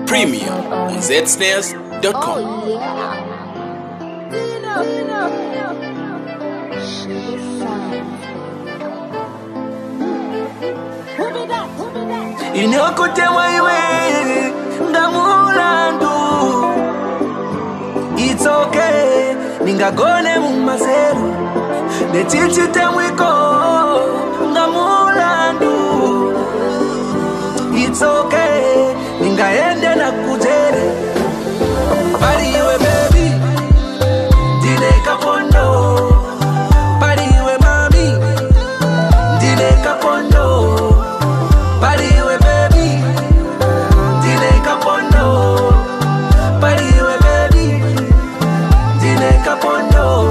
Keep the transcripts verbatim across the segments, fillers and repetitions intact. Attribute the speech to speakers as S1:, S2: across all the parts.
S1: Premium on z snares dot com.
S2: Oh, yeah.
S3: Inokutemwa iwe ngamulandu. It's okay, ningagone mumazeru. Netichite mwiko ngamulandu. It's okay, ningaende na kujere. Bali iwe baby, dile kapondo. Bali iwe mami, dile kapondo. Bali iwe baby, dile kapondo. Bali iwe baby, dile kapondo.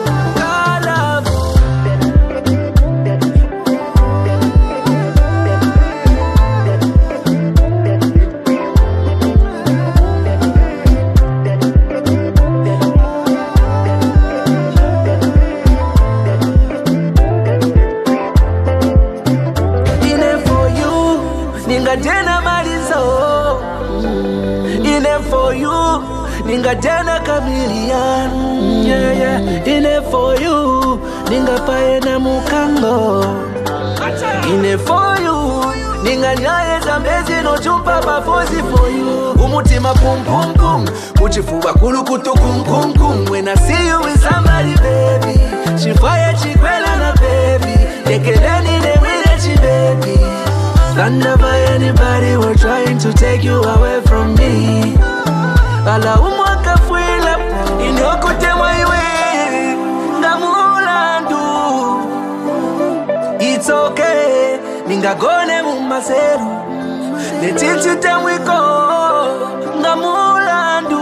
S3: Ningatena malizo, in it for you. Ningatena chameleon, yeah yeah. In it for you, ningapaye na mukango. In it for you, ninganyaye zambezi no chupa bafozi for you. Umutima pum pum pum, muchifuba kulukutu kum kum kum. When I see you with somebody, baby, she fire chikwela na baby. Nekeleni ne winechi baby. Stand up by anybody who are trying to take you away from me. Ala umwaka fuila inokutemwa iwe ngamulandu. It's okay, ningagone mumazeru. Netichite mwiko ngamulandu.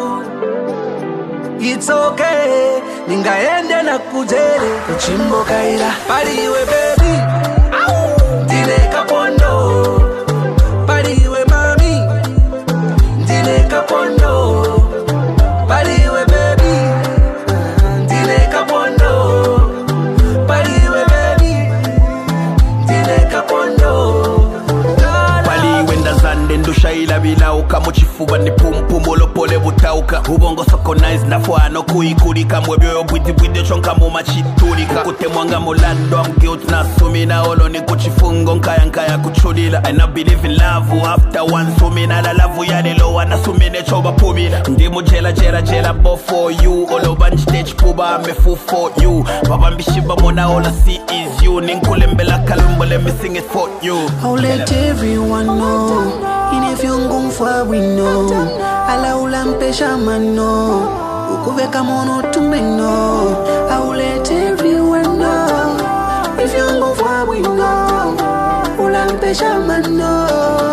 S3: It's okay, ningaende na kujere. Kuchimbo kaira bali iwe baby, dile kapondo. Bali iwe mami, dile kapondo. Bali iwe baby, dile kapondo. Bali iwe baby, dile kapondo.
S4: Bali iwe ndazande ndushaila bilauka. Muchifuba ni pumpumolo pole butauka. Ubongo soko nice na fuano kuikulika. Mwebyo bwidi bwidi chonka muma chitulika. Kutemwanga mulando I'm guilt na sumina. Olo ni kuchifungo nkaya nkaya kuchulila. And I believe in love after one sumina. La lavu ya nilowa na sumine choba pumila. Ndimu jela jela jela bo for you. Olo banj stage puba me full for you. Baba mbishiba mona all I see is you. Ninkulembela kalumbo let me sing it for you.
S3: I'll let everyone know. In if you're going for we know. Ala ulampesha mano. Ukuveka mono tumeno. I'll let everyone know. If you're going for we know. Ulampesha mano.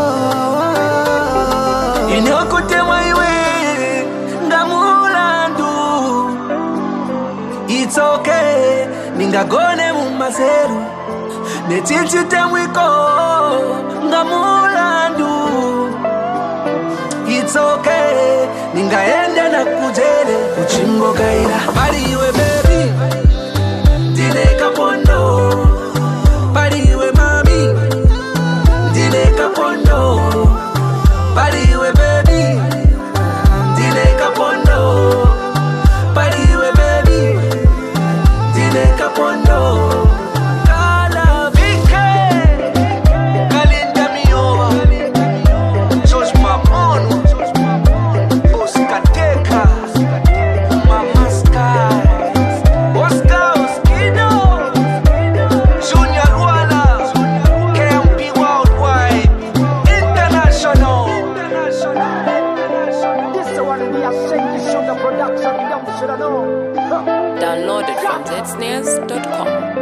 S3: Inokutemwa iwe ngamulandu. It's okay, ningagone mumazeru. Netichite mwiko ngamulandu. It's okay, ningaende na kujere. Kuchimbo kaira bali iwe baby, dile kapondo. Bali iwe mami, dile kapondo. Bali iwe baby, dile kapondo. Bali iwe baby, dile kapondo.
S2: Download it from z snares dot com.